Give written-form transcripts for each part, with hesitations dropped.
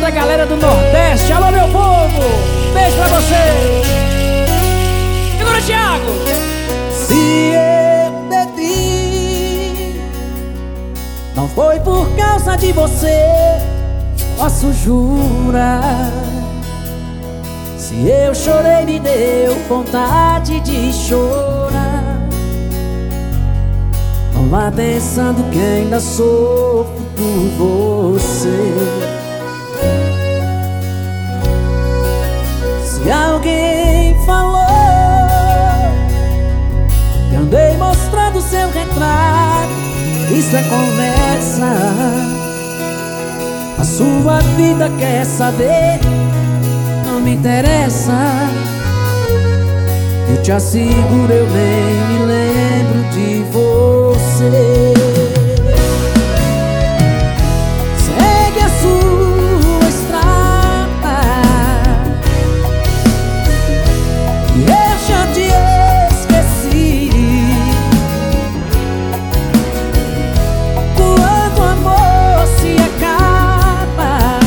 toda a galera do Nordeste. Alô, meu povo, beijo pra você. Segura, Thiago. Se eu bebi, não foi por causa de você, posso jurar. Se eu chorei, me deu vontade de chorar. Não vá pensando que ainda sofro por você. Se alguém falou que andei mostrando seu retrato, isso é conversa. A sua vida quer saber, não me interessa. Eu te asseguro, eu nem me lembro de você. Segue a sua estrada, eu já te esqueci. Quando o amor se acaba,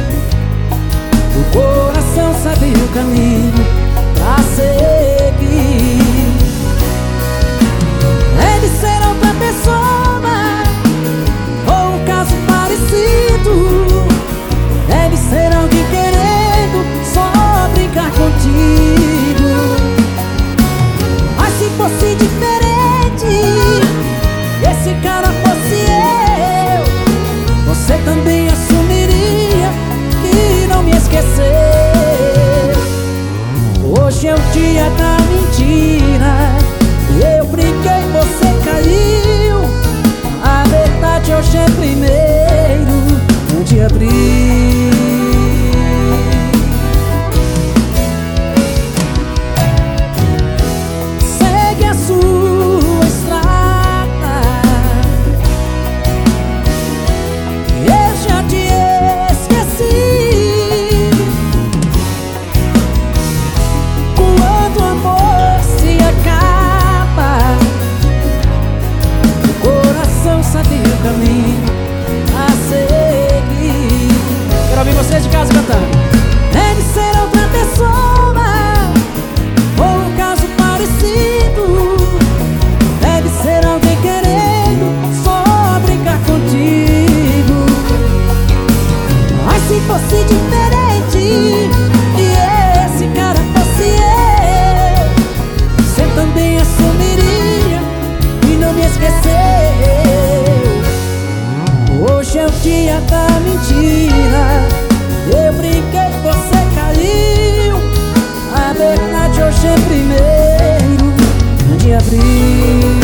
o coração sabe o caminho pra seguir. Deve ser outra pessoa, ou um caso parecido. Deve ser alguém querendo só brincar contigo. Mas se fosse diferente, esse cara fosse eu, você também assumiria que não me esqueceu. Hoje é o dia da mentira. Eu brinquei, você caiu. A verdade hoje é primeiro de abril. Segue a sua estrada, eu já te esqueci. Quando o amor se acaba, o coração sabe o caminho a seguir. Quero ouvir vocês de casa cantando. Deve ser outra pessoa, ou um caso parecido. Deve ser alguém querendo só brincar contigo. Mas se fosse diferente e esse cara fosse eu, você também assumiria e não me esqueceu. Hoje é o dia da mentira. Eu brinquei, você caiu. A verdade hoje é primeiro de abril.